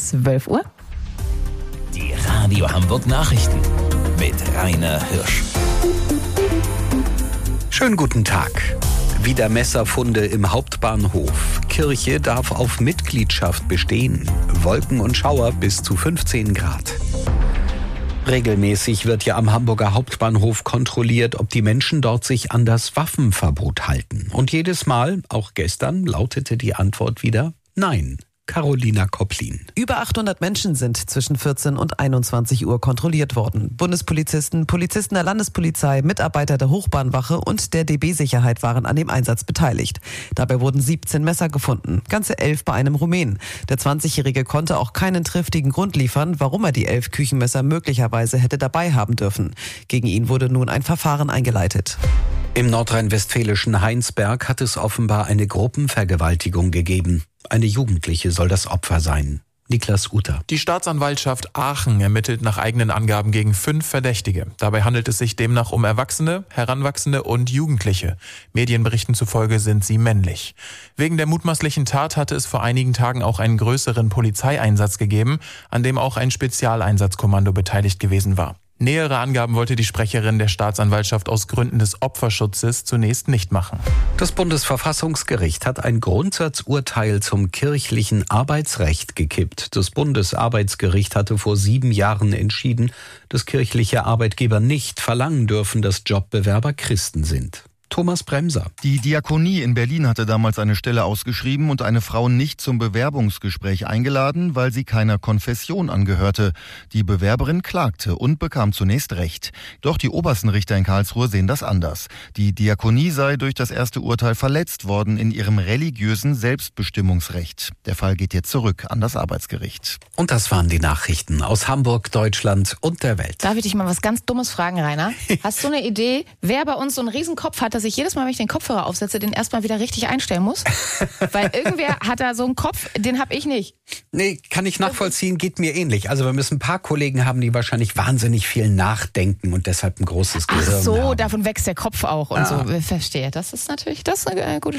12 Uhr. Die Radio Hamburg Nachrichten mit Rainer Hirsch. Schönen guten Tag. Wieder Messerfunde im Hauptbahnhof. Kirche darf auf Mitgliedschaft bestehen. Wolken und Schauer bis zu 15 Grad. Regelmäßig wird ja am Hamburger Hauptbahnhof kontrolliert, ob die Menschen dort sich an das Waffenverbot halten. Und jedes Mal, auch gestern, lautete die Antwort wieder Nein. Carolina Kopplin. Über 800 Menschen sind zwischen 14 und 21 Uhr kontrolliert worden. Bundespolizisten, Polizisten der Landespolizei, Mitarbeiter der Hochbahnwache und der DB Sicherheit waren an dem Einsatz beteiligt. Dabei wurden 17 Messer gefunden, ganze 11 bei einem Rumänen. Der 20-Jährige konnte auch keinen triftigen Grund liefern, warum er die 11 Küchenmesser möglicherweise hätte dabei haben dürfen. Gegen ihn wurde nun ein Verfahren eingeleitet. Im nordrhein-westfälischen Heinsberg hat es offenbar eine Gruppenvergewaltigung gegeben. Eine Jugendliche soll das Opfer sein. Niklas Uter. Die Staatsanwaltschaft Aachen ermittelt nach eigenen Angaben gegen 5 Verdächtige. Dabei handelt es sich demnach um Erwachsene, Heranwachsende und Jugendliche. Medienberichten zufolge sind sie männlich. Wegen der mutmaßlichen Tat hatte es vor einigen Tagen auch einen größeren Polizeieinsatz gegeben, an dem auch ein Spezialeinsatzkommando beteiligt gewesen war. Nähere Angaben wollte die Sprecherin der Staatsanwaltschaft aus Gründen des Opferschutzes zunächst nicht machen. Das Bundesverfassungsgericht hat ein Grundsatzurteil zum kirchlichen Arbeitsrecht gekippt. Das Bundesarbeitsgericht hatte vor 7 Jahren entschieden, dass kirchliche Arbeitgeber nicht verlangen dürfen, dass Jobbewerber Christen sind. Thomas Bremser. Die Diakonie in Berlin hatte damals eine Stelle ausgeschrieben und eine Frau nicht zum Bewerbungsgespräch eingeladen, weil sie keiner Konfession angehörte. Die Bewerberin klagte und bekam zunächst Recht. Doch die obersten Richter in Karlsruhe sehen das anders. Die Diakonie sei durch das erste Urteil verletzt worden in ihrem religiösen Selbstbestimmungsrecht. Der Fall geht jetzt zurück an das Arbeitsgericht. Und das waren die Nachrichten aus Hamburg, Deutschland und der Welt. Darf ich dich mal was ganz Dummes fragen, Rainer? Hast du eine Idee, wer bei uns so einen Riesenkopf hat, dass ich jedes Mal, wenn ich den Kopfhörer aufsetze, den erstmal wieder richtig einstellen muss? Weil irgendwer hat da so einen Kopf, den habe ich nicht. Nee, kann ich nachvollziehen, geht mir ähnlich. Also wir müssen ein paar Kollegen haben, die wahrscheinlich wahnsinnig viel nachdenken und deshalb ein großes Gehirn haben. Ach so, davon wächst der Kopf auch und so. Verstehe. Das ist natürlich, das ist eine gute